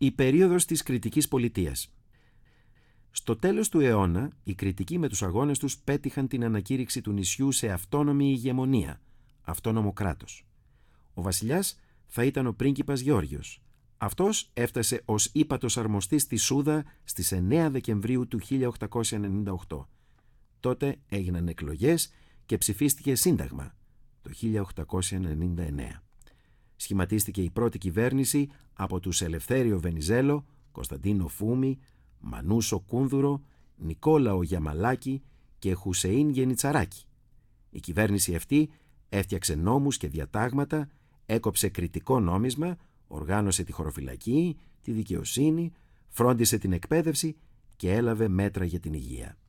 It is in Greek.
Η περίοδος της Κρητικής πολιτείας. Στο τέλος του αιώνα, οι Κρητικοί με τους αγώνες τους πέτυχαν την ανακήρυξη του νησιού σε αυτόνομη ηγεμονία, αυτόνομο κράτος. Ο βασιλιάς θα ήταν ο πρίγκιπας Γεώργιος. Αυτός έφτασε ως ύπατος αρμοστής στη Σούδα στις 9 Δεκεμβρίου του 1898. Τότε έγιναν εκλογές και ψηφίστηκε σύνταγμα το 1899. Σχηματίστηκε η πρώτη κυβέρνηση από τους Ελευθέριο Βενιζέλο, Κωνσταντίνο Φούμη, Μανούσο Κούνδουρο, Νικόλαο Γιαμαλάκη και Χουσεΐν Γενιτσαράκη. Η κυβέρνηση αυτή έφτιαξε νόμους και διατάγματα, έκοψε κριτικό νόμισμα, οργάνωσε τη χωροφυλακή, τη δικαιοσύνη, φρόντισε την εκπαίδευση και έλαβε μέτρα για την υγεία.